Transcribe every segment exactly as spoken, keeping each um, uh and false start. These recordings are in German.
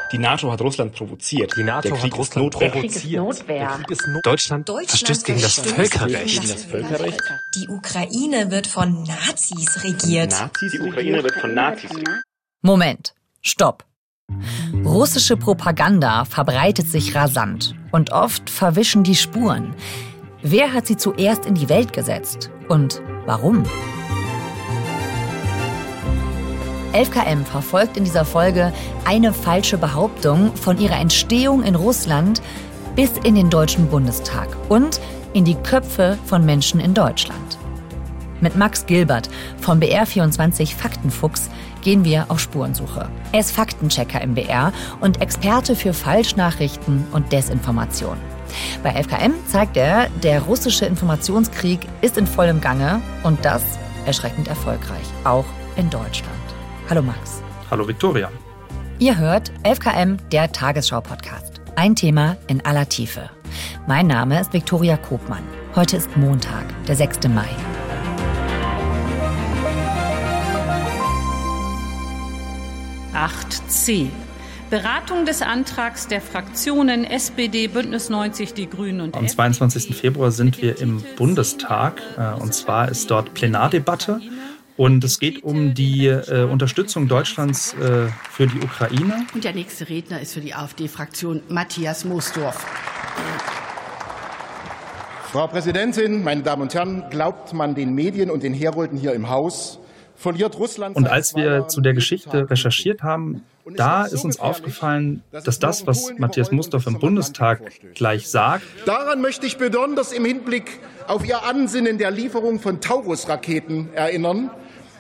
Die NATO hat Russland provoziert. Die NATO hat Russland provoziert. Der Krieg ist Notwehr. Deutschland, Deutschland verstößt gegen das Völkerrecht. Gegen das Völkerrecht. Die Ukraine wird von Nazis regiert. Nazis? Die Ukraine wird von Nazis regiert. Moment, stopp. Russische Propaganda verbreitet sich rasant und oft verwischen die Spuren. Wer hat sie zuerst in die Welt gesetzt und warum? elf K M verfolgt in dieser Folge eine falsche Behauptung von ihrer Entstehung in Russland bis in den Deutschen Bundestag und in die Köpfe von Menschen in Deutschland. Mit Max Gilbert vom B R vierundzwanzig Faktenfuchs gehen wir auf Spurensuche. Er ist Faktenchecker im B R und Experte für Falschnachrichten und Desinformation. Bei elf K M zeigt er, der russische Informationskrieg ist in vollem Gange und das erschreckend erfolgreich, auch in Deutschland. Hallo Max. Hallo Viktoria. Ihr hört elf K M, der Tagesschau-Podcast. Ein Thema in aller Tiefe. Mein Name ist Viktoria Kopmann. Heute ist Montag, der sechster Mai. acht c. Beratung des Antrags der Fraktionen S P D, Bündnis neunzig, die Grünen und Am zweiundzwanzigsten Februar sind wir im Bundestag. Und zwar ist dort Plenardebatte. Und es geht um die äh, Unterstützung Deutschlands äh, für die Ukraine. Und der nächste Redner ist für die AfD-Fraktion Matthias Moosdorf. Frau Präsidentin, meine Damen und Herren, glaubt man den Medien und den Herolden hier im Haus, verliert Russland... Und als wir zu der Geschichte recherchiert haben, da ist uns aufgefallen, dass das, was Matthias Moosdorf im Bundestag gleich sagt... Daran möchte ich besonders im Hinblick auf Ihr Ansinnen der Lieferung von Taurus-Raketen erinnern,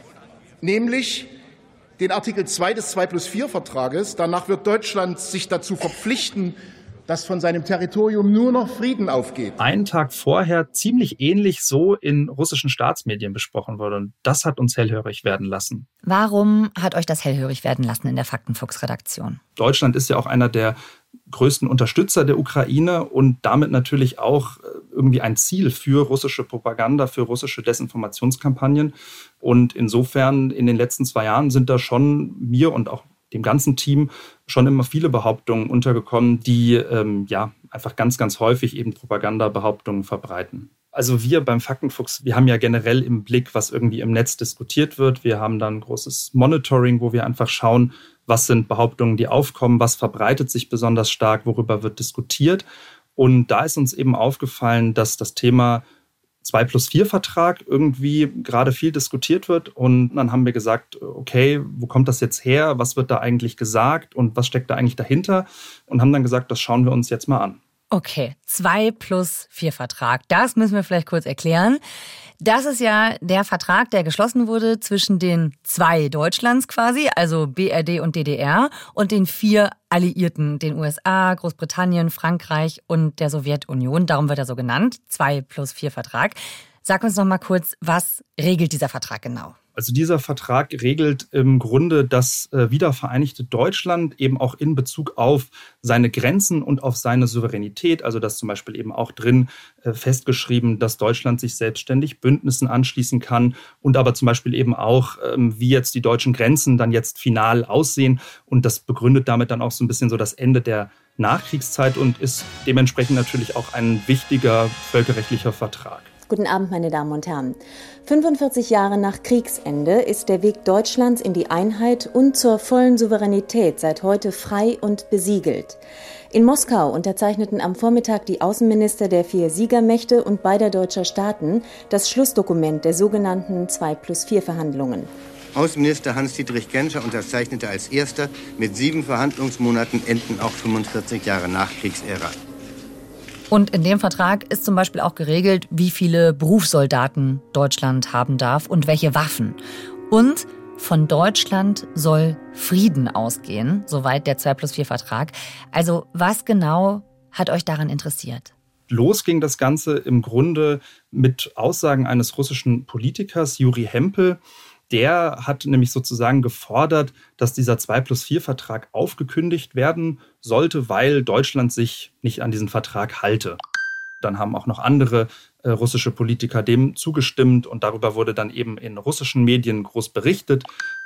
nämlich den Artikel zwei des zwei plus vier Vertrages. Danach wird Deutschland sich dazu verpflichten, dass von seinem Territorium nur noch Frieden aufgeht. Einen Tag vorher ziemlich ähnlich so in russischen Staatsmedien besprochen wurde. Und das hat uns hellhörig werden lassen. Warum hat euch das hellhörig werden lassen in der Faktenfuchs-Redaktion? Deutschland ist ja auch einer der größten Unterstützer der Ukraine und damit natürlich auch irgendwie ein Ziel für russische Propaganda, für russische Desinformationskampagnen. Und insofern in den letzten zwei Jahren sind da schon mir und auch dem ganzen Team schon immer viele Behauptungen untergekommen, die ähm, ja einfach ganz, ganz häufig eben Propagandabehauptungen verbreiten. Also wir beim Faktenfuchs, wir haben ja generell im Blick, was irgendwie im Netz diskutiert wird. Wir haben dann ein großes Monitoring, wo wir einfach schauen, was sind Behauptungen, die aufkommen, was verbreitet sich besonders stark, worüber wird diskutiert. Und da ist uns eben aufgefallen, dass das Thema zwei plus vier Vertrag irgendwie gerade viel diskutiert wird. Und dann haben wir gesagt, okay, wo kommt das jetzt her? Was wird da eigentlich gesagt? Und was steckt da eigentlich dahinter? Und haben dann gesagt, das schauen wir uns jetzt mal an. Okay, zwei plus vier Vertrag. Das müssen wir vielleicht kurz erklären. Das ist ja der Vertrag, der geschlossen wurde zwischen den zwei Deutschlands quasi, also B R D und D D R, und den vier Alliierten, den U S A, Großbritannien, Frankreich und der Sowjetunion. Darum wird er so genannt, zwei plus vier Vertrag. Sag uns noch mal kurz, was regelt dieser Vertrag genau? Also dieser Vertrag regelt im Grunde das äh, wiedervereinigte Deutschland eben auch in Bezug auf seine Grenzen und auf seine Souveränität. Also dass zum Beispiel eben auch drin äh, festgeschrieben, dass Deutschland sich selbstständig Bündnissen anschließen kann und aber zum Beispiel eben auch, ähm, wie jetzt die deutschen Grenzen dann jetzt final aussehen. Und das begründet damit dann auch so ein bisschen so das Ende der Nachkriegszeit und ist dementsprechend natürlich auch ein wichtiger völkerrechtlicher Vertrag. Guten Abend, meine Damen und Herren. fünfundvierzig Jahre nach Kriegsende ist der Weg Deutschlands in die Einheit und zur vollen Souveränität seit heute frei und besiegelt. In Moskau unterzeichneten am Vormittag die Außenminister der vier Siegermächte und beider deutscher Staaten das Schlussdokument der sogenannten zwei plus vier Verhandlungen. Außenminister Hans-Dietrich Genscher unterzeichnete als erster, mit sieben Verhandlungsmonaten enden auch fünfundvierzig Jahre Nachkriegsära. Und in dem Vertrag ist zum Beispiel auch geregelt, wie viele Berufssoldaten Deutschland haben darf und welche Waffen. Und von Deutschland soll Frieden ausgehen, soweit der zwei plus vier Vertrag. Also was genau hat euch daran interessiert? Los ging das Ganze im Grunde mit Aussagen eines russischen Politikers, Juri Hempel. Der hat nämlich sozusagen gefordert, dass dieser zwei plus vier Vertrag aufgekündigt werden sollte, weil Deutschland sich nicht an diesen Vertrag halte. Dann haben auch noch andere äh, russische Politiker dem zugestimmt und darüber wurde dann eben in russischen Medien groß berichtet.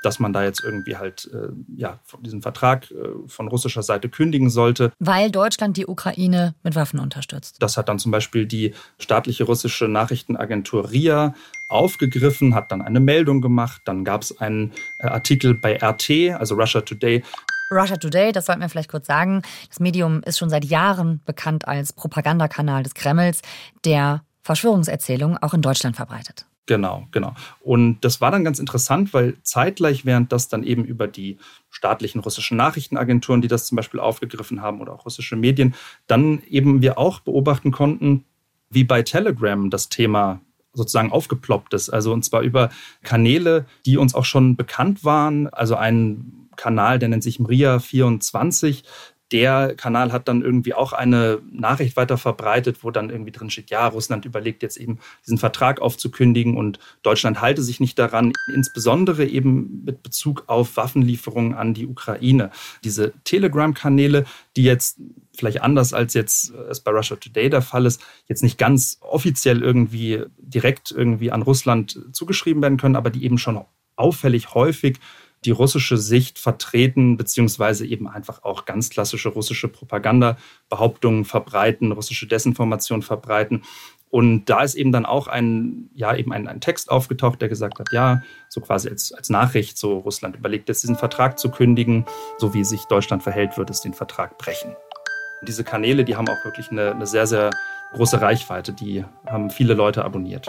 dass man da jetzt irgendwie halt äh, ja, diesen Vertrag äh, von russischer Seite kündigen sollte. Weil Deutschland die Ukraine mit Waffen unterstützt. Das hat dann zum Beispiel die staatliche russische Nachrichtenagentur R I A aufgegriffen, hat dann eine Meldung gemacht. Dann gab es einen äh, Artikel bei R T, also Russia Today. Russia Today, das sollten wir vielleicht kurz sagen. Das Medium ist schon seit Jahren bekannt als Propagandakanal des Kremls, der Verschwörungserzählungen auch in Deutschland verbreitet. Genau, genau. Und das war dann ganz interessant, weil zeitgleich, während das dann eben über die staatlichen russischen Nachrichtenagenturen, die das zum Beispiel aufgegriffen haben, oder auch russische Medien, dann eben wir auch beobachten konnten, wie bei Telegram das Thema sozusagen aufgeploppt ist. Also und zwar über Kanäle, die uns auch schon bekannt waren. Also ein Kanal, der nennt sich M R I A vierundzwanzig. Der Kanal hat dann irgendwie auch eine Nachricht weiter verbreitet, wo dann irgendwie drin steht, ja, Russland überlegt jetzt eben diesen Vertrag aufzukündigen und Deutschland halte sich nicht daran, insbesondere eben mit Bezug auf Waffenlieferungen an die Ukraine. Diese Telegram-Kanäle, die jetzt vielleicht anders als jetzt es bei Russia Today der Fall ist, jetzt nicht ganz offiziell irgendwie direkt irgendwie an Russland zugeschrieben werden können, aber die eben schon auffällig häufig die russische Sicht vertreten, beziehungsweise eben einfach auch ganz klassische russische Propagandabehauptungen verbreiten, russische Desinformation verbreiten. Und da ist eben dann auch ein, ja, eben ein, ein Text aufgetaucht, der gesagt hat, ja, so quasi als, als Nachricht, so Russland überlegt jetzt diesen Vertrag zu kündigen, so wie sich Deutschland verhält, wird es den Vertrag brechen. Und diese Kanäle, die haben auch wirklich eine, eine sehr, sehr große Reichweite, die haben viele Leute abonniert.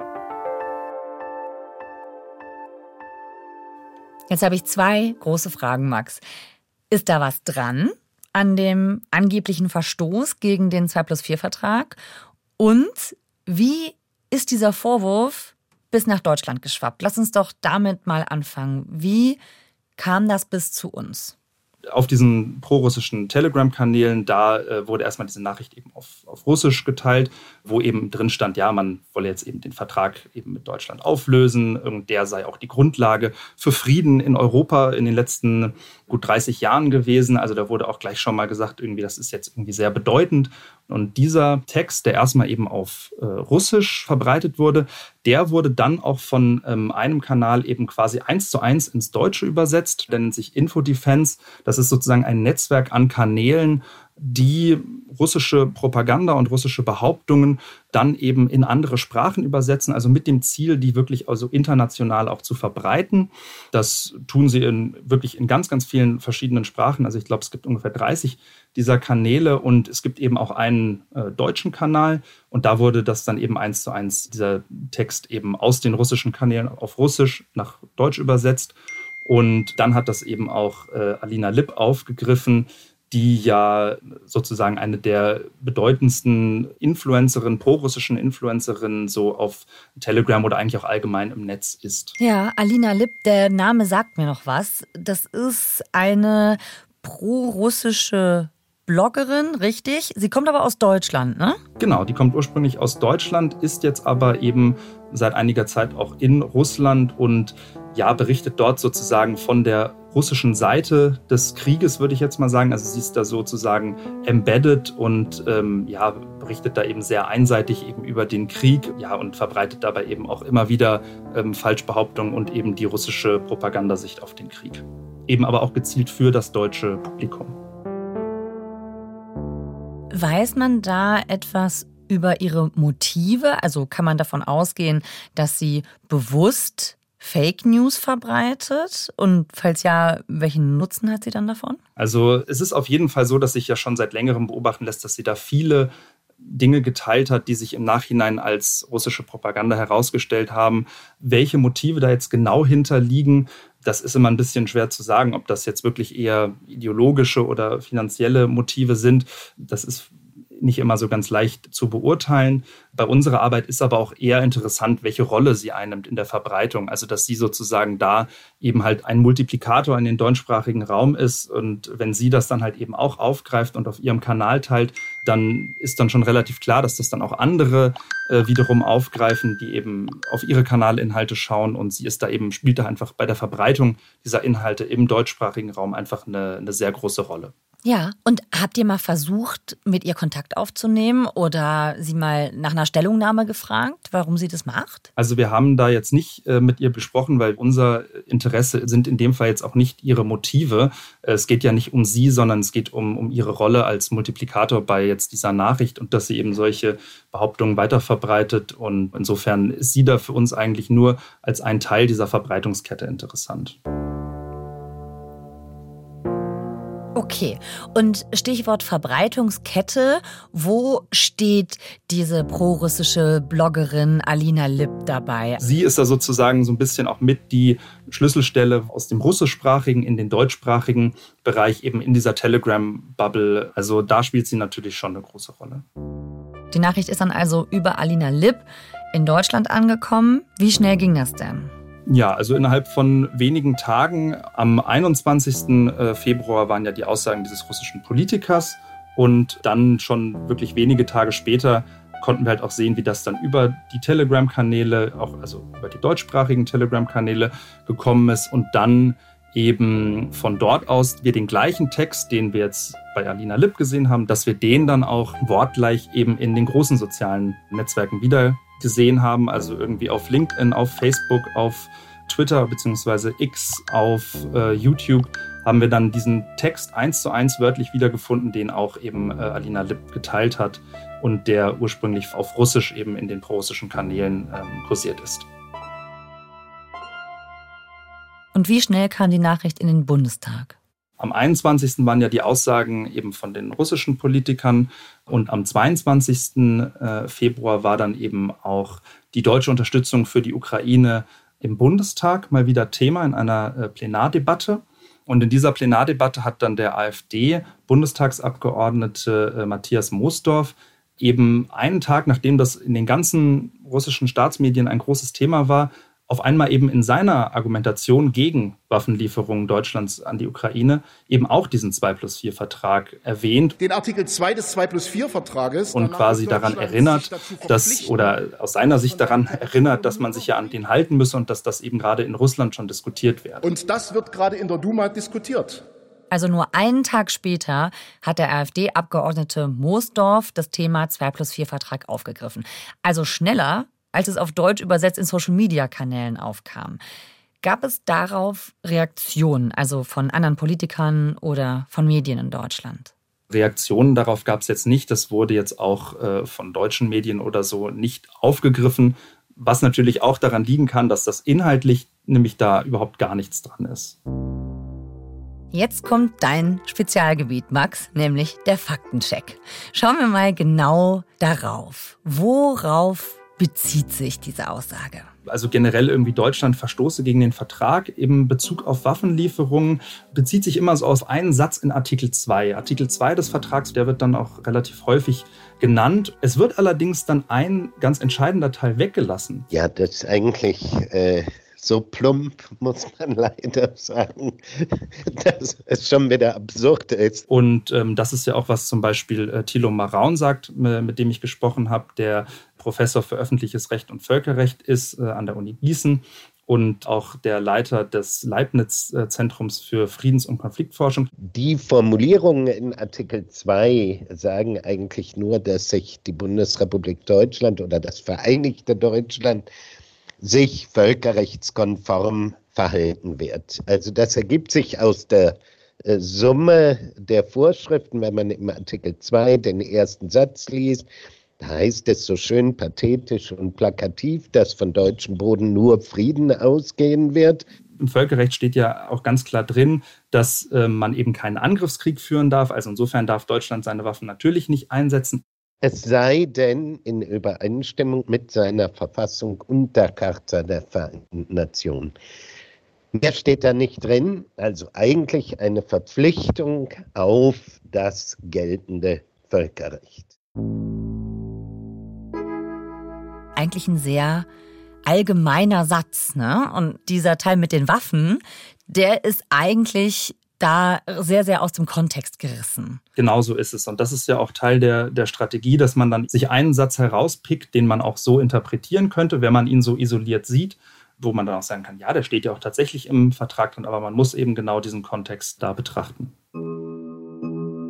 Jetzt habe ich zwei große Fragen, Max. Ist da was dran an dem angeblichen Verstoß gegen den zwei plus vier Vertrag? Und wie ist dieser Vorwurf bis nach Deutschland geschwappt? Lass uns doch damit mal anfangen. Wie kam das bis zu uns? Auf diesen prorussischen Telegram-Kanälen, da äh, wurde erstmal diese Nachricht eben auf, auf Russisch geteilt, wo eben drin stand, ja, man wolle jetzt eben den Vertrag eben mit Deutschland auflösen. Und der sei auch die Grundlage für Frieden in Europa in den letzten gut dreißig Jahren gewesen. Also da wurde auch gleich schon mal gesagt, irgendwie, das ist jetzt irgendwie sehr bedeutend. Und dieser Text, der erstmal eben auf äh, Russisch verbreitet wurde, der wurde dann auch von ähm, einem Kanal eben quasi eins zu eins ins Deutsche übersetzt. Der nennt sich Infodefense. Das ist sozusagen ein Netzwerk an Kanälen, die russische Propaganda und russische Behauptungen dann eben in andere Sprachen übersetzen, also mit dem Ziel, die wirklich also international auch zu verbreiten. Das tun sie in, wirklich in ganz, ganz vielen verschiedenen Sprachen. Also ich glaube, es gibt ungefähr dreißig dieser Kanäle und es gibt eben auch einen äh, deutschen Kanal und da wurde das dann eben eins zu eins, dieser Text eben aus den russischen Kanälen auf Russisch nach Deutsch übersetzt. Und dann hat das eben auch äh, Alina Lipp aufgegriffen, die ja sozusagen eine der bedeutendsten Influencerinnen, prorussischen Influencerinnen so auf Telegram oder eigentlich auch allgemein im Netz ist. Ja, Alina Lipp, der Name sagt mir noch was. Das ist eine prorussische Bloggerin, richtig? Sie kommt aber aus Deutschland, ne? Genau, die kommt ursprünglich aus Deutschland, ist jetzt aber eben seit einiger Zeit auch in Russland und ja, berichtet dort sozusagen von der russischen Seite des Krieges, würde ich jetzt mal sagen. Also sie ist da sozusagen embedded und ähm, ja, berichtet da eben sehr einseitig eben über den Krieg, ja, und verbreitet dabei eben auch immer wieder ähm, Falschbehauptungen und eben die russische Propagandasicht auf den Krieg. Eben aber auch gezielt für das deutsche Publikum. Weiß man da etwas über ihre Motive? Also kann man davon ausgehen, dass sie bewusst Fake News verbreitet? Und falls ja, welchen Nutzen hat sie dann davon? Also es ist auf jeden Fall so, dass sich ja schon seit längerem beobachten lässt, dass sie da viele Dinge geteilt hat, die sich im Nachhinein als russische Propaganda herausgestellt haben. Welche Motive da jetzt genau hinterliegen, das ist immer ein bisschen schwer zu sagen, ob das jetzt wirklich eher ideologische oder finanzielle Motive sind. Das ist nicht immer so ganz leicht zu beurteilen. Bei unserer Arbeit ist aber auch eher interessant, welche Rolle sie einnimmt in der Verbreitung. Also dass sie sozusagen da eben halt ein Multiplikator in den deutschsprachigen Raum ist. Und wenn sie das dann halt eben auch aufgreift und auf ihrem Kanal teilt, dann ist dann schon relativ klar, dass das dann auch andere äh, wiederum aufgreifen, die eben auf ihre Kanalinhalte schauen. Und sie ist da eben, spielt da einfach bei der Verbreitung dieser Inhalte im deutschsprachigen Raum einfach eine, eine sehr große Rolle. Ja, und habt ihr mal versucht, mit ihr Kontakt aufzunehmen oder sie mal nach einer Stellungnahme gefragt, warum sie das macht? Also wir haben da jetzt nicht äh, mit ihr besprochen, weil unser Interesse sind in dem Fall jetzt auch nicht ihre Motive. Es geht ja nicht um sie, sondern es geht um, um ihre Rolle als Multiplikator bei jetzt dieser Nachricht und dass sie eben solche Behauptungen weiterverbreitet. Und insofern ist sie da für uns eigentlich nur als ein Teil dieser Verbreitungskette interessant. Okay, und Stichwort Verbreitungskette, wo steht diese prorussische Bloggerin Alina Lipp dabei? Sie ist da sozusagen so ein bisschen auch mit die Schlüsselstelle aus dem russischsprachigen in den deutschsprachigen Bereich, eben in dieser Telegram-Bubble. Also da spielt sie natürlich schon eine große Rolle. Die Nachricht ist dann also über Alina Lipp in Deutschland angekommen. Wie schnell ging das denn? Ja, also innerhalb von wenigen Tagen, am einundzwanzigsten Februar waren ja die Aussagen dieses russischen Politikers und dann schon wirklich wenige Tage später konnten wir halt auch sehen, wie das dann über die Telegram-Kanäle, auch also über die deutschsprachigen Telegram-Kanäle gekommen ist und dann eben von dort aus wir den gleichen Text, den wir jetzt bei Alina Lipp gesehen haben, dass wir den dann auch wortgleich eben in den großen sozialen Netzwerken wieder gesehen haben, also irgendwie auf LinkedIn, auf Facebook, auf Twitter bzw. X, auf äh, YouTube, haben wir dann diesen Text eins zu eins wörtlich wiedergefunden, den auch eben äh, Alina Lipp geteilt hat und der ursprünglich auf Russisch eben in den prorussischen Kanälen ähm, kursiert ist. Und wie schnell kam die Nachricht in den Bundestag? Am einundzwanzigsten waren ja die Aussagen eben von den russischen Politikern und am zweiundzwanzigsten Februar war dann eben auch die deutsche Unterstützung für die Ukraine im Bundestag mal wieder Thema in einer Plenardebatte. Und in dieser Plenardebatte hat dann der AfD-Bundestagsabgeordnete Matthias Moosdorf eben einen Tag, nachdem das in den ganzen russischen Staatsmedien ein großes Thema war, auf einmal eben in seiner Argumentation gegen Waffenlieferungen Deutschlands an die Ukraine eben auch diesen zwei plus vier Vertrag erwähnt. Den Artikel zwei des zwei plus vier Vertrages. Und quasi daran erinnert, dass, oder aus seiner Sicht daran erinnert, dass man sich ja an den halten müsse und dass das eben gerade in Russland schon diskutiert wird. Und das wird gerade in der Duma diskutiert. Also nur einen Tag später hat der AfD-Abgeordnete Moosdorf das Thema zwei plus vier Vertrag aufgegriffen. Also schneller, als es auf Deutsch übersetzt in Social-Media-Kanälen aufkam. Gab es darauf Reaktionen, also von anderen Politikern oder von Medien in Deutschland? Reaktionen darauf gab es jetzt nicht. Das wurde jetzt auch äh, von deutschen Medien oder so nicht aufgegriffen, was natürlich auch daran liegen kann, dass das inhaltlich nämlich da überhaupt gar nichts dran ist. Jetzt kommt dein Spezialgebiet, Max, nämlich der Faktencheck. Schauen wir mal genau darauf. Worauf bezieht sich diese Aussage? Also generell irgendwie Deutschland verstoße gegen den Vertrag im Bezug auf Waffenlieferungen bezieht sich immer so auf einen Satz in Artikel zwei. Artikel zwei des Vertrags, der wird dann auch relativ häufig genannt. Es wird allerdings dann ein ganz entscheidender Teil weggelassen. Ja, das ist eigentlich äh, so plump, muss man leider sagen, dass es schon wieder absurd ist. Und ähm, das ist ja auch, was zum Beispiel äh, Thilo Maraun sagt, mit dem ich gesprochen habe, der Professor für öffentliches Recht und Völkerrecht ist äh, an der Uni Gießen und auch der Leiter des Leibniz-Zentrums für Friedens- und Konfliktforschung. Die Formulierungen in Artikel zwei sagen eigentlich nur, dass sich die Bundesrepublik Deutschland oder das Vereinigte Deutschland sich völkerrechtskonform verhalten wird. Also das ergibt sich aus der äh, Summe der Vorschriften, wenn man im Artikel zwei den ersten Satz liest. Da heißt es so schön pathetisch und plakativ, dass von deutschem Boden nur Frieden ausgehen wird. Im Völkerrecht steht ja auch ganz klar drin, dass äh, man eben keinen Angriffskrieg führen darf. Also insofern darf Deutschland seine Waffen natürlich nicht einsetzen. Es sei denn in Übereinstimmung mit seiner Verfassung und der Charta der Vereinten Nationen. Mehr steht da nicht drin, also eigentlich eine Verpflichtung auf das geltende Völkerrecht. Eigentlich ein sehr allgemeiner Satz, ne? Und dieser Teil mit den Waffen, der ist eigentlich da sehr, sehr aus dem Kontext gerissen. Genau so ist es. Und das ist ja auch Teil der, der Strategie, dass man dann sich einen Satz herauspickt, den man auch so interpretieren könnte, wenn man ihn so isoliert sieht, wo man dann auch sagen kann, ja, der steht ja auch tatsächlich im Vertrag drin, aber man muss eben genau diesen Kontext da betrachten.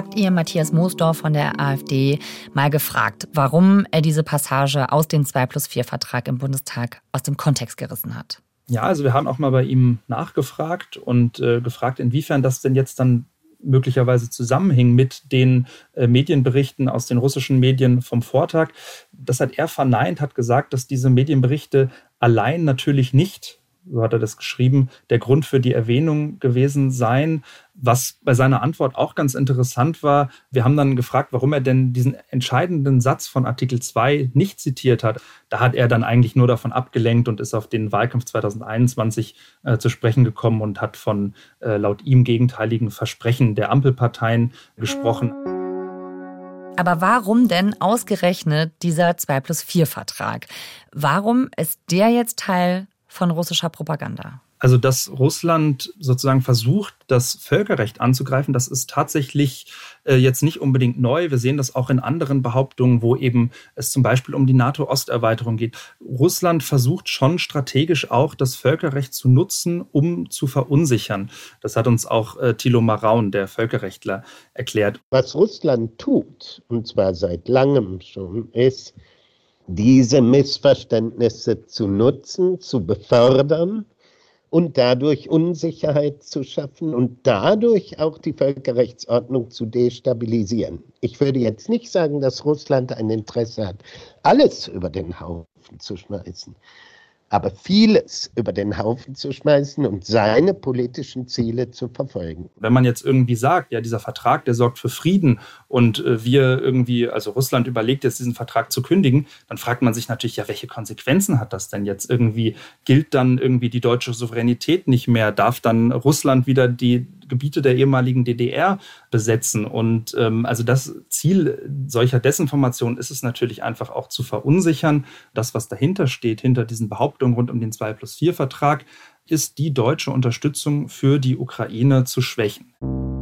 habt ihr Matthias Moosdorf von der AfD mal gefragt, warum er diese Passage aus dem zwei plus vier Vertrag im Bundestag aus dem Kontext gerissen hat. Ja, also wir haben auch mal bei ihm nachgefragt und äh, gefragt, inwiefern das denn jetzt dann möglicherweise zusammenhing mit den äh, Medienberichten aus den russischen Medien vom Vortag. Das hat er verneint, hat gesagt, dass diese Medienberichte allein natürlich nicht, so hat er das geschrieben, der Grund für die Erwähnung gewesen seien. Was bei seiner Antwort auch ganz interessant war, wir haben dann gefragt, warum er denn diesen entscheidenden Satz von Artikel zwei nicht zitiert hat. Da hat er dann eigentlich nur davon abgelenkt und ist auf den Wahlkampf zwanzig einundzwanzig äh, zu sprechen gekommen und hat von äh, laut ihm gegenteiligen Versprechen der Ampelparteien gesprochen. Aber warum denn ausgerechnet dieser zwei plus vier Vertrag? Warum ist der jetzt Teil von russischer Propaganda? Also, dass Russland sozusagen versucht, das Völkerrecht anzugreifen, das ist tatsächlich äh, jetzt nicht unbedingt neu. Wir sehen das auch in anderen Behauptungen, wo eben es zum Beispiel um die NATO-Osterweiterung geht. Russland versucht schon strategisch auch, das Völkerrecht zu nutzen, um zu verunsichern. Das hat uns auch äh, Thilo Maraun, der Völkerrechtler, erklärt. Was Russland tut, und zwar seit langem schon, ist, diese Missverständnisse zu nutzen, zu befördern und dadurch Unsicherheit zu schaffen und dadurch auch die Völkerrechtsordnung zu destabilisieren. Ich würde jetzt nicht sagen, dass Russland ein Interesse hat, alles über den Haufen zu schmeißen, aber vieles über den Haufen zu schmeißen und seine politischen Ziele zu verfolgen. Wenn man jetzt irgendwie sagt, ja, dieser Vertrag, der sorgt für Frieden und äh, wir irgendwie, also Russland überlegt jetzt, diesen Vertrag zu kündigen, dann fragt man sich natürlich, ja, welche Konsequenzen hat das denn jetzt? Irgendwie gilt dann irgendwie die deutsche Souveränität nicht mehr? Darf dann Russland wieder die Gebiete der ehemaligen D D R besetzen? Und ähm, also das Ziel solcher Desinformation ist es natürlich einfach auch zu verunsichern. Das, was dahinter steht, hinter diesen Behauptungen rund um den zwei plus vier Vertrag, ist die deutsche Unterstützung für die Ukraine zu schwächen.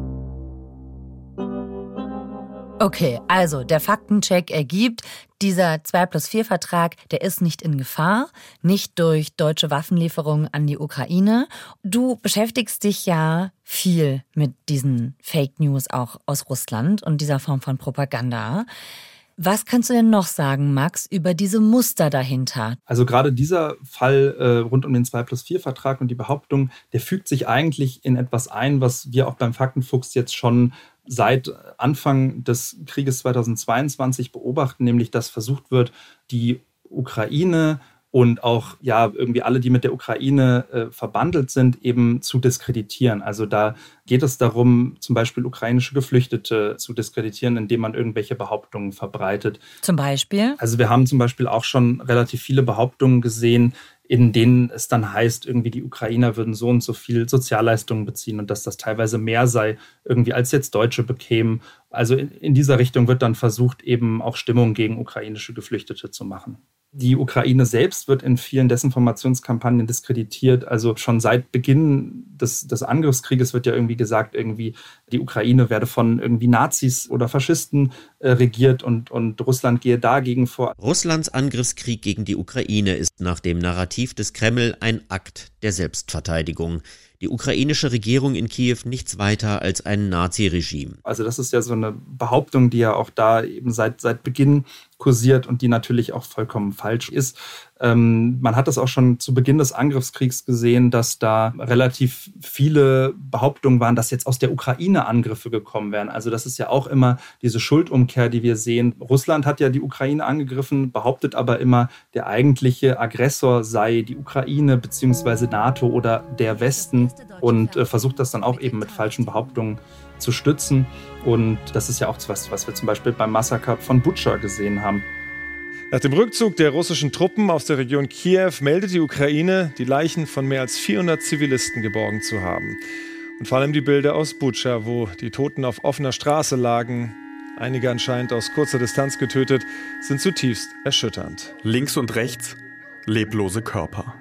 Okay, also der Faktencheck ergibt, dieser zwei plus vier Vertrag, der ist nicht in Gefahr, nicht durch deutsche Waffenlieferungen an die Ukraine. Du beschäftigst dich ja viel mit diesen Fake News auch aus Russland und dieser Form von Propaganda. Was kannst du denn noch sagen, Max, über diese Muster dahinter? Also gerade dieser Fall äh, rund um den zwei plus vier Vertrag und die Behauptung, der fügt sich eigentlich in etwas ein, was wir auch beim Faktenfuchs jetzt schon seit Anfang des Krieges zweitausendzweiundzwanzig beobachten, nämlich dass versucht wird, die Ukraine und auch ja irgendwie alle, die mit der Ukraine äh, verbandelt sind, eben zu diskreditieren. Also da geht es darum, zum Beispiel ukrainische Geflüchtete zu diskreditieren, indem man irgendwelche Behauptungen verbreitet. Zum Beispiel? Also wir haben zum Beispiel auch schon relativ viele Behauptungen gesehen, in denen es dann heißt, irgendwie die Ukrainer würden so und so viel Sozialleistungen beziehen und dass das teilweise mehr sei, irgendwie als jetzt Deutsche bekämen. Also in, in dieser Richtung wird dann versucht, eben auch Stimmung gegen ukrainische Geflüchtete zu machen. Die Ukraine selbst wird in vielen Desinformationskampagnen diskreditiert. Also schon seit Beginn des, des Angriffskrieges wird ja irgendwie gesagt, irgendwie die Ukraine werde von irgendwie Nazis oder Faschisten äh, regiert und, und Russland gehe dagegen vor. Russlands Angriffskrieg gegen die Ukraine ist nach dem Narrativ des Kreml ein Akt der Selbstverteidigung. Die ukrainische Regierung in Kiew nichts weiter als ein Nazi-Regime. Also das ist ja so eine Behauptung, die ja auch da eben seit, seit Beginn kursiert und die natürlich auch vollkommen falsch ist. Ähm, man hat das auch schon zu Beginn des Angriffskriegs gesehen, dass da relativ viele Behauptungen waren, dass jetzt aus der Ukraine Angriffe gekommen wären. Also das ist ja auch immer diese Schuldumkehr, die wir sehen. Russland hat ja die Ukraine angegriffen, behauptet aber immer, der eigentliche Aggressor sei die Ukraine bzw. NATO oder der Westen und äh, versucht das dann auch eben mit falschen Behauptungen zu stützen. Und das ist ja auch was, was wir zum Beispiel beim Massaker von Butscha gesehen haben. Nach dem Rückzug der russischen Truppen aus der Region Kiew meldet die Ukraine, die Leichen von mehr als vierhundert Zivilisten geborgen zu haben. Und vor allem die Bilder aus Butscha, wo die Toten auf offener Straße lagen, einige anscheinend aus kurzer Distanz getötet, sind zutiefst erschütternd. Links und rechts leblose Körper.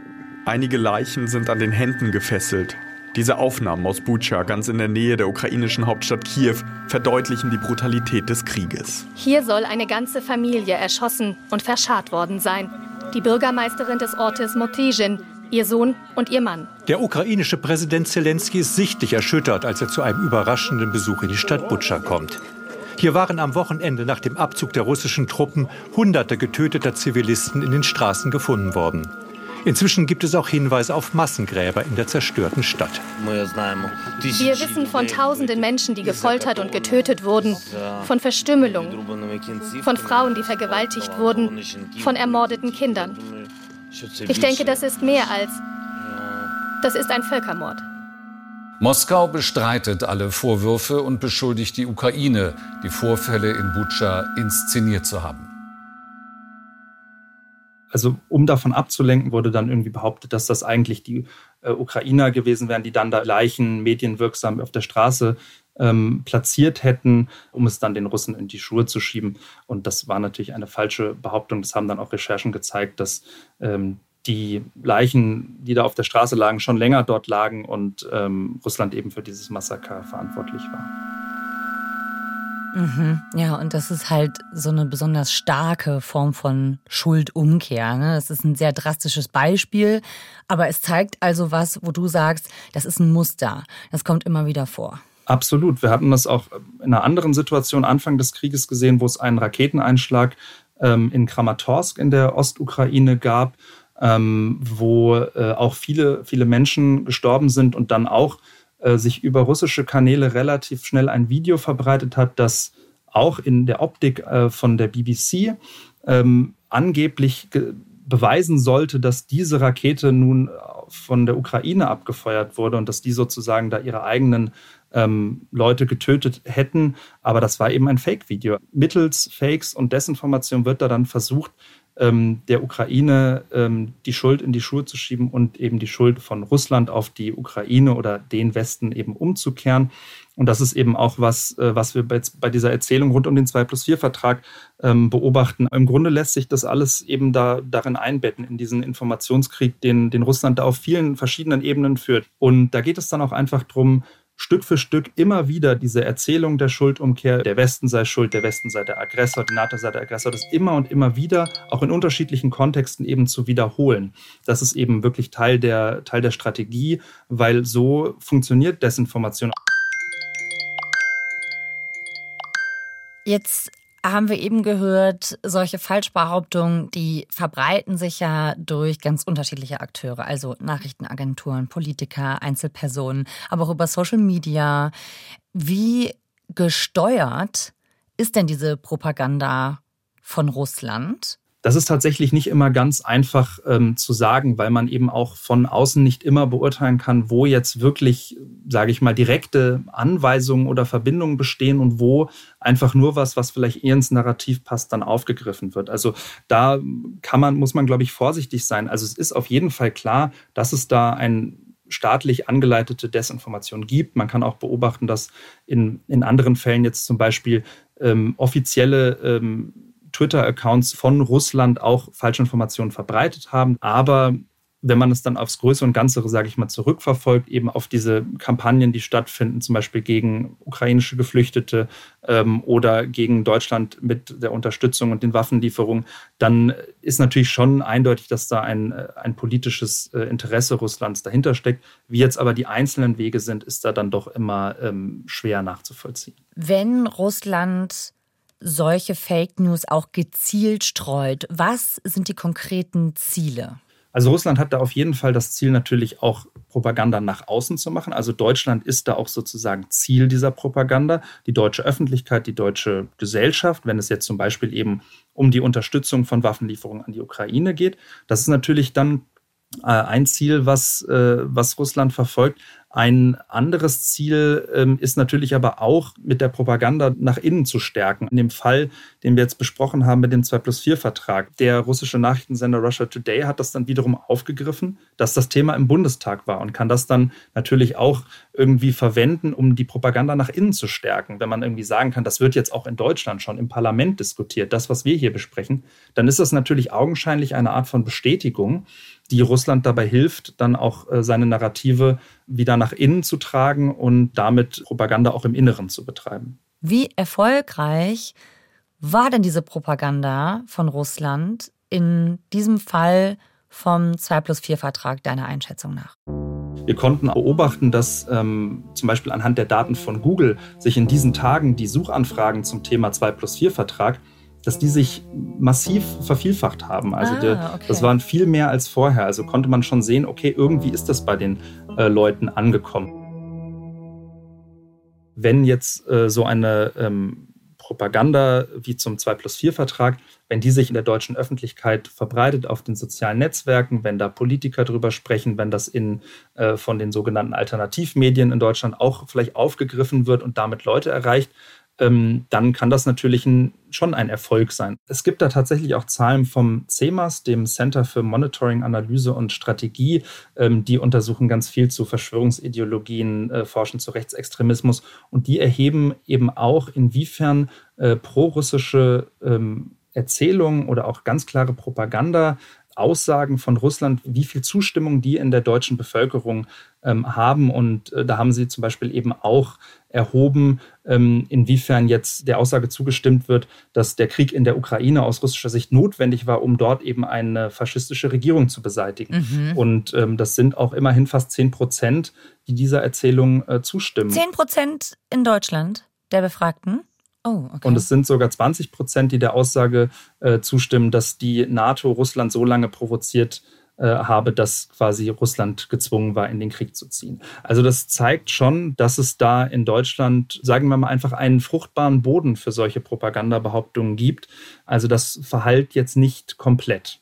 Einige Leichen sind an den Händen gefesselt. Diese Aufnahmen aus Butscha, ganz in der Nähe der ukrainischen Hauptstadt Kiew, verdeutlichen die Brutalität des Krieges. Hier soll eine ganze Familie erschossen und verscharrt worden sein. Die Bürgermeisterin des Ortes Motyzhin ihr Sohn und ihr Mann. Der ukrainische Präsident Zelensky ist sichtlich erschüttert, als er zu einem überraschenden Besuch in die Stadt Butscha kommt. Hier waren am Wochenende nach dem Abzug der russischen Truppen Hunderte getöteter Zivilisten in den Straßen gefunden worden. Inzwischen gibt es auch Hinweise auf Massengräber in der zerstörten Stadt. Wir wissen von tausenden Menschen, die gefoltert und getötet wurden, von Verstümmelung, von Frauen, die vergewaltigt wurden, von ermordeten Kindern. Ich denke, das ist mehr als... Das ist ein Völkermord. Moskau bestreitet alle Vorwürfe und beschuldigt die Ukraine, die Vorfälle in Butscha inszeniert zu haben. Also um davon abzulenken, wurde dann irgendwie behauptet, dass das eigentlich die äh, Ukrainer gewesen wären, die dann da Leichen medienwirksam auf der Straße ähm, platziert hätten, um es dann den Russen in die Schuhe zu schieben. Und das war natürlich eine falsche Behauptung. Das haben dann auch Recherchen gezeigt, dass ähm, die Leichen, die da auf der Straße lagen, schon länger dort lagen und ähm, Russland eben für dieses Massaker verantwortlich war. Mhm. Ja, und das ist halt so eine besonders starke Form von Schuldumkehr. Ne? Das ist ein sehr drastisches Beispiel, aber es zeigt also was, wo du sagst, das ist ein Muster. Das kommt immer wieder vor. Absolut. Wir hatten das auch in einer anderen Situation Anfang des Krieges gesehen, wo es einen Raketeneinschlag ähm, in Kramatorsk in der Ostukraine gab, ähm, wo äh, auch viele, viele Menschen gestorben sind und dann auch sich über russische Kanäle relativ schnell ein Video verbreitet hat, das auch in der Optik äh, von der B B C ähm, angeblich ge- beweisen sollte, dass diese Rakete nun von der Ukraine abgefeuert wurde und dass die sozusagen da ihre eigenen ähm, Leute getötet hätten. Aber das war eben ein Fake-Video. Mittels Fakes und Desinformation wird da dann versucht, der Ukraine ähm, die Schuld in die Schuhe zu schieben und eben die Schuld von Russland auf die Ukraine oder den Westen eben umzukehren. Und das ist eben auch was, äh, was wir bei, bei dieser Erzählung rund um den zwei plus vier Vertrag ähm, beobachten. Im Grunde lässt sich das alles eben da darin einbetten, in diesen Informationskrieg, den, den Russland da auf vielen verschiedenen Ebenen führt. Und da geht es dann auch einfach darum, Stück für Stück immer wieder diese Erzählung der Schuldumkehr, der Westen sei schuld, der Westen sei der Aggressor, die NATO sei der Aggressor, das immer und immer wieder, auch in unterschiedlichen Kontexten eben zu wiederholen. Das ist eben wirklich Teil der, Teil der Strategie, weil so funktioniert Desinformation. Jetzt haben wir eben gehört, solche Falschbehauptungen, die verbreiten sich ja durch ganz unterschiedliche Akteure, also Nachrichtenagenturen, Politiker, Einzelpersonen, aber auch über Social Media. Wie gesteuert ist denn diese Propaganda von Russland? Das ist tatsächlich nicht immer ganz einfach ähm, zu sagen, weil man eben auch von außen nicht immer beurteilen kann, wo jetzt wirklich, sage ich mal, direkte Anweisungen oder Verbindungen bestehen und wo einfach nur was, was vielleicht eher ins Narrativ passt, dann aufgegriffen wird. Also da kann man, muss man, glaube ich, vorsichtig sein. Also es ist auf jeden Fall klar, dass es da ein staatlich angeleitete Desinformation gibt. Man kann auch beobachten, dass in, in anderen Fällen jetzt zum Beispiel ähm, offizielle ähm, Twitter-Accounts von Russland auch Falschinformationen verbreitet haben. Aber wenn man es dann aufs Größere und Ganze, sage ich mal, zurückverfolgt, eben auf diese Kampagnen, die stattfinden, zum Beispiel gegen ukrainische Geflüchtete ähm, oder gegen Deutschland mit der Unterstützung und den Waffenlieferungen, dann ist natürlich schon eindeutig, dass da ein, ein politisches äh, Interesse Russlands dahinter steckt. Wie jetzt aber die einzelnen Wege sind, ist da dann doch immer ähm, schwer nachzuvollziehen. Wenn Russland solche Fake News auch gezielt streut, was sind die konkreten Ziele? Also Russland hat da auf jeden Fall das Ziel, natürlich auch Propaganda nach außen zu machen. Also Deutschland ist da auch sozusagen Ziel dieser Propaganda. Die deutsche Öffentlichkeit, die deutsche Gesellschaft, wenn es jetzt zum Beispiel eben um die Unterstützung von Waffenlieferungen an die Ukraine geht. Das ist natürlich dann äh, ein Ziel, was, äh, was Russland verfolgt. Ein anderes Ziel ähm, ist natürlich aber auch, mit der Propaganda nach innen zu stärken. In dem Fall, den wir jetzt besprochen haben mit dem zwei plus vier Vertrag, der russische Nachrichtensender Russia Today hat das dann wiederum aufgegriffen, dass das Thema im Bundestag war und kann das dann natürlich auch irgendwie verwenden, um die Propaganda nach innen zu stärken. Wenn man irgendwie sagen kann, das wird jetzt auch in Deutschland schon im Parlament diskutiert, das, was wir hier besprechen, dann ist das natürlich augenscheinlich eine Art von Bestätigung, die Russland dabei hilft, dann auch äh, seine Narrative wieder nach innen zu tragen und damit Propaganda auch im Inneren zu betreiben. Wie erfolgreich war denn diese Propaganda von Russland in diesem Fall vom zwei plus vier Vertrag deiner Einschätzung nach? Wir konnten beobachten, dass ähm, zum Beispiel anhand der Daten von Google sich in diesen Tagen die Suchanfragen zum Thema zwei plus vier Vertrag, dass die sich massiv vervielfacht haben. Also ah, der, okay. das waren viel mehr als vorher. Also konnte man schon sehen, okay, irgendwie ist das bei den äh, Leuten angekommen. Wenn jetzt äh, so eine ähm, Propaganda wie zum zwei plus vier Vertrag, wenn die sich in der deutschen Öffentlichkeit verbreitet auf den sozialen Netzwerken, wenn da Politiker drüber sprechen, wenn das in, äh, von den sogenannten Alternativmedien in Deutschland auch vielleicht aufgegriffen wird und damit Leute erreicht, ähm, dann kann das natürlich ein, schon ein Erfolg sein. Es gibt da tatsächlich auch Zahlen vom C E M A S, dem Center für Monitoring, Analyse und Strategie. Ähm, die untersuchen ganz viel zu Verschwörungsideologien, äh, forschen zu Rechtsextremismus und die erheben eben auch, inwiefern äh, prorussische ähm, Erzählungen oder auch ganz klare Propaganda, Aussagen von Russland, wie viel Zustimmung die in der deutschen Bevölkerung ähm, haben. Und äh, da haben sie zum Beispiel eben auch erhoben, ähm, inwiefern jetzt der Aussage zugestimmt wird, dass der Krieg in der Ukraine aus russischer Sicht notwendig war, um dort eben eine faschistische Regierung zu beseitigen. Mhm. Und ähm, das sind auch immerhin fast zehn Prozent, die dieser Erzählung äh, zustimmen. zehn Prozent in Deutschland der Befragten? Oh, okay. Und es sind sogar zwanzig Prozent, die der Aussage äh, zustimmen, dass die NATO Russland so lange provoziert äh, habe, dass quasi Russland gezwungen war, in den Krieg zu ziehen. Also das zeigt schon, dass es da in Deutschland, sagen wir mal, einfach einen fruchtbaren Boden für solche Propagandabehauptungen gibt. Also das verhallt jetzt nicht komplett.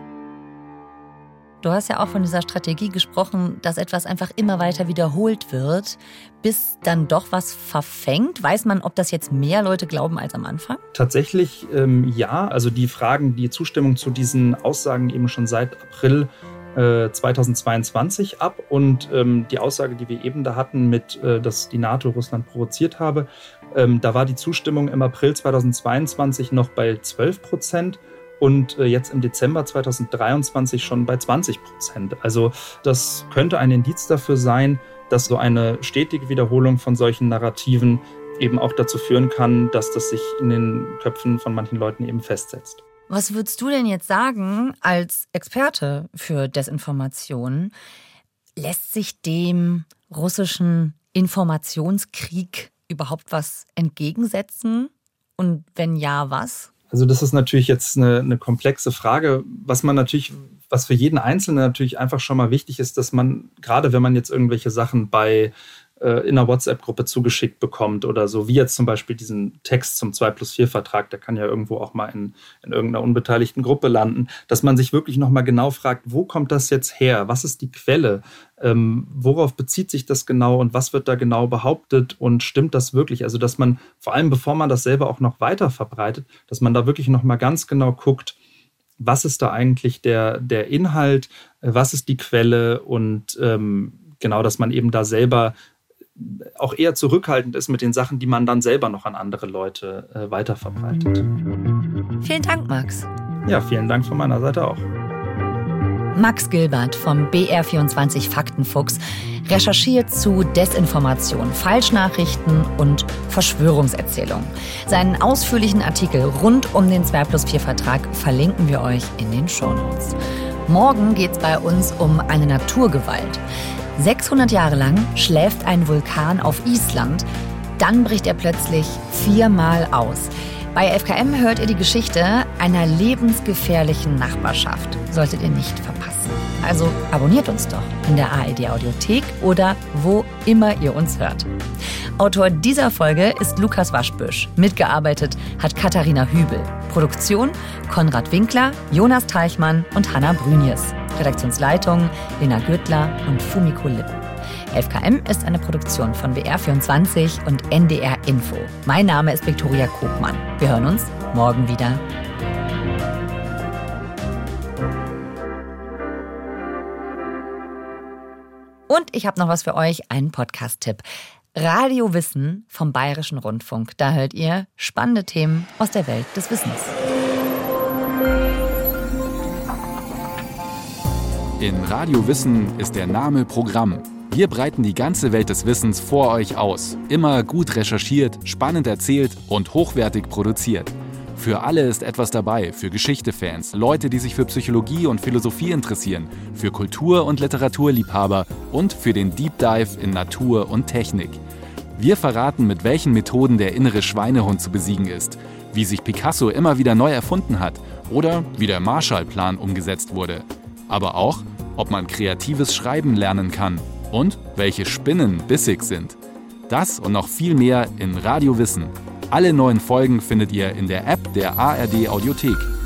Du hast ja auch von dieser Strategie gesprochen, dass etwas einfach immer weiter wiederholt wird, bis dann doch was verfängt. Weiß man, ob das jetzt mehr Leute glauben als am Anfang? Tatsächlich ähm, ja. Also die fragen die Zustimmung zu diesen Aussagen eben schon seit April äh, zweitausendzweiundzwanzig ab. Und ähm, die Aussage, die wir eben da hatten, mit, äh, dass die NATO Russland provoziert habe, ähm, da war die Zustimmung im April zweitausendzweiundzwanzig noch bei zwölf Prozent. Und jetzt im Dezember zweitausenddreiundzwanzig schon bei zwanzig Prozent. Also das könnte ein Indiz dafür sein, dass so eine stetige Wiederholung von solchen Narrativen eben auch dazu führen kann, dass das sich in den Köpfen von manchen Leuten eben festsetzt. Was würdest du denn jetzt sagen als Experte für Desinformation? Lässt sich dem russischen Informationskrieg überhaupt was entgegensetzen? Und wenn ja, was? Also das ist natürlich jetzt eine, eine komplexe Frage, was man natürlich, was für jeden Einzelnen natürlich einfach schon mal wichtig ist, dass man, gerade wenn man jetzt irgendwelche Sachen bei äh, in einer WhatsApp-Gruppe zugeschickt bekommt oder so, wie jetzt zum Beispiel diesen Text zum zwei plus vier Vertrag, der kann ja irgendwo auch mal in, in irgendeiner unbeteiligten Gruppe landen, dass man sich wirklich nochmal genau fragt, wo kommt das jetzt her? Was ist die Quelle? Ähm, worauf bezieht sich das genau und was wird da genau behauptet und stimmt das wirklich? Also dass man, vor allem bevor man das selber auch noch weiter verbreitet, dass man da wirklich nochmal ganz genau guckt, was ist da eigentlich der, der Inhalt, was ist die Quelle und ähm, genau, dass man eben da selber auch eher zurückhaltend ist mit den Sachen, die man dann selber noch an andere Leute äh, weiterverbreitet. Vielen Dank, Max. Ja, vielen Dank von meiner Seite auch. Max Gilbert vom B R vierundzwanzig Faktenfuchs recherchiert zu Desinformation, Falschnachrichten und Verschwörungserzählungen. Seinen ausführlichen Artikel rund um den zwei plus vier Vertrag verlinken wir euch in den Shownotes. Morgen geht es bei uns um eine Naturgewalt. sechshundert Jahre lang schläft ein Vulkan auf Island, dann bricht er plötzlich viermal aus. Bei F K M hört ihr die Geschichte einer lebensgefährlichen Nachbarschaft. Solltet ihr nicht verpassen. Also abonniert uns doch in der A R D Audiothek oder wo immer ihr uns hört. Autor dieser Folge ist Lukas Waschbüsch. Mitgearbeitet hat Katharina Hübel. Produktion Konrad Winkler, Jonas Teichmann und Hanna Brünjes. Redaktionsleitung Lena Gürtler und Fumiko Lipp. F K M ist eine Produktion von B R vierundzwanzig und N D R Info. Mein Name ist Viktoria Kogmann. Wir hören uns morgen wieder. Und ich habe noch was für euch, einen Podcast-Tipp. Radio Wissen vom Bayerischen Rundfunk. Da hört ihr spannende Themen aus der Welt des Wissens. In Radio Wissen ist der Name Programm. Wir breiten die ganze Welt des Wissens vor euch aus. Immer gut recherchiert, spannend erzählt und hochwertig produziert. Für alle ist etwas dabei, für Geschichte-Fans, Leute, die sich für Psychologie und Philosophie interessieren, für Kultur- und Literaturliebhaber und für den Deep Dive in Natur und Technik. Wir verraten, mit welchen Methoden der innere Schweinehund zu besiegen ist, wie sich Picasso immer wieder neu erfunden hat oder wie der Marshallplan umgesetzt wurde. Aber auch, ob man kreatives Schreiben lernen kann und welche Spinnen bissig sind. Das und noch viel mehr in Radio Wissen. Alle neuen Folgen findet ihr in der App der A R D Audiothek.